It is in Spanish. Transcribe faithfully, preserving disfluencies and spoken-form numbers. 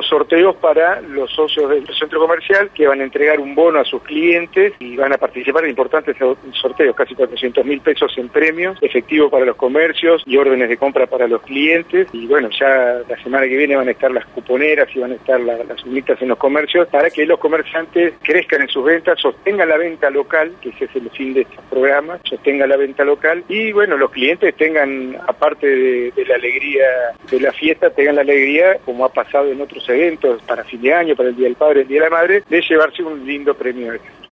los sorteos para los socios del centro comercial, que van a entregar un bono a sus clientes y van a participar en importantes sorteos, casi cuatrocientos mil pesos en premios, efectivo para los comercios y órdenes de compra para los clientes. Y bueno, ya la semana que viene van a estar las cuponeras y van a estar la, las unitas en los comercios para que los comerciantes crezcan en sus ventas, sostengan la venta local, que ese es el fin de estos programas, sostengan la venta local y bueno, los clientes tengan, aparte de, de la alegría de la fiesta, tengan la alegría, como ha pasado en otros eventos, para fin de año, para el Día del Padre, el Día de la Madre, de llevarse un lindo premio.